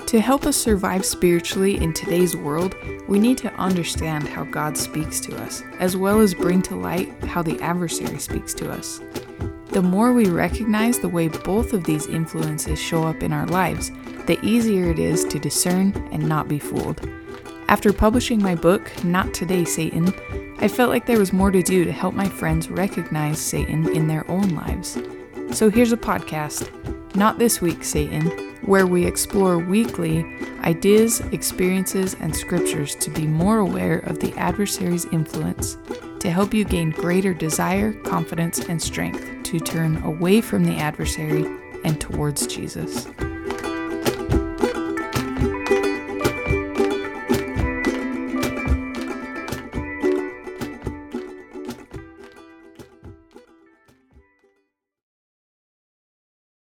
To help us survive spiritually in today's world, we need to understand how God speaks to us, as well as bring to light how the adversary speaks to us. The more we recognize the way both of these influences show up in our lives, the easier it is to discern and not be fooled. After publishing my book, Not Today, Satan, I felt like there was more to do to help my friends recognize Satan in their own lives. So here's a podcast, Not This Week, Satan, where we explore weekly ideas, experiences, and scriptures to be more aware of the adversary's influence, to help you gain greater desire, confidence, and strength to turn away from the adversary and towards Jesus.